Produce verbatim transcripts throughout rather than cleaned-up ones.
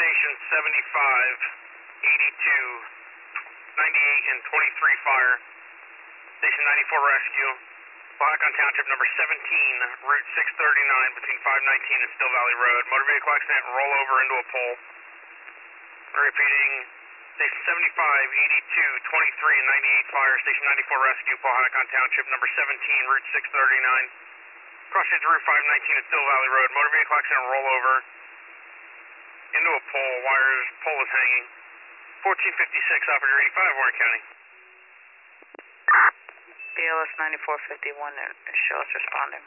Station seventy-five, eighty-two, ninety-eight, and twenty-three fire. Station ninety-four rescue. Blackhawk Township number seventeen, Route six thirty-nine between five nineteen and Still Valley Road. Motor vehicle accident, roll over into a pole. Repeating, Station seventy-five, eighty-two, twenty-three, and ninety-eight fire. Station ninety-four rescue, Blackhawk Township number seventeen, Route six thirty-nine. Crossing Route five nineteen at Still Valley Road. Motor vehicle accident, roll over into a pole. Wires, pole is hanging. fourteen fifty-six, operator eighty-five, Warren County. B L S ninety-four fifty-one, show us responding.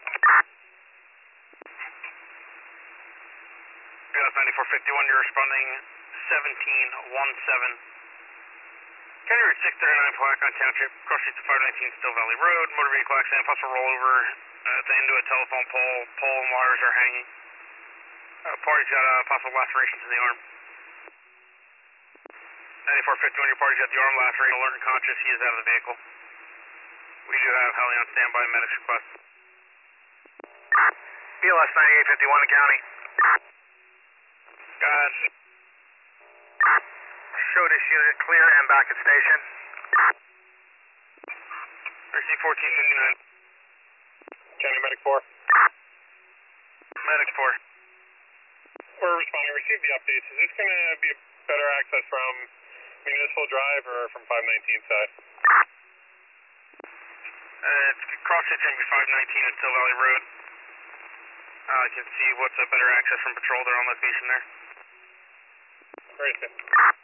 B L S ninety-four fifty-one, you're responding seventeen seventeen. County Route six thirty-nine, Blackhawk Township, cross street to five nineteen Still Valley Road. Motor vehicle accident, possible rollover uh, at the end of a telephone pole. Pole and wires are hanging. Uh, party's got uh, possible lacerations in the arm. ninety-four fifty-one, your party's got the arm laceration, alert and conscious. He is out of the vehicle. We do have heli on standby, medics request. B L S ninety-eight fifty-one in county. Got it. Show this unit clear and back at station. R C fourteen fifty-nine. County Medic four. Medic four. We're responding. Received the updates. Is this going to be a better access from Municipal Drive or from five nineteen side? Uh, it's cross street to five nineteen at Still Valley Road. Uh, I can see what's a better access from patrol. They're on location there. Very good.